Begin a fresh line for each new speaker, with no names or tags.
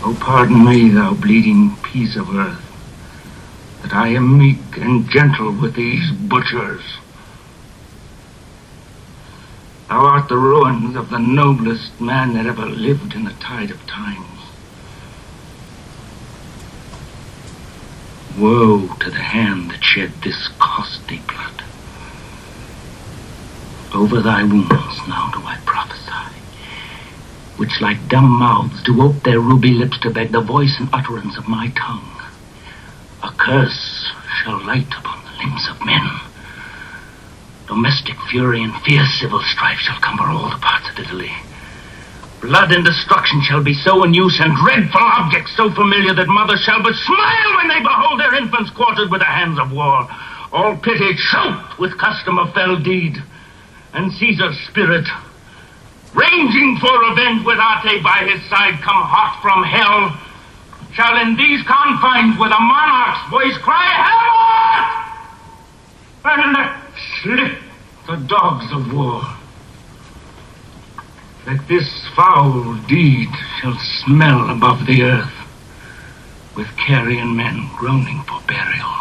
Oh, pardon me, thou bleeding piece of earth, that I am meek and gentle with these butchers. Thou art the ruins of the noblest man that ever lived in the tide of times. Woe to the hand that shed this costly blood. Over thy wounds now do I prophesy, which like dumb mouths do ope their ruby lips to beg the voice and utterance of my tongue. A curse shall light upon the limbs of men. Domestic fury and fierce civil strife shall cumber all the parts of Italy. Blood and destruction shall be so in use, and dreadful objects so familiar that mothers shall but smile when they behold their infants quartered with the hands of war. All pity choked with custom of fell deed, and Caesar's spirit, ranging for revenge with Ate by his side, come hot from hell, shall in these confines with a monarch's voice cry, Help! And let slip the dogs of war. That this foul deed shall smell above the earth, with carrion men groaning for burial.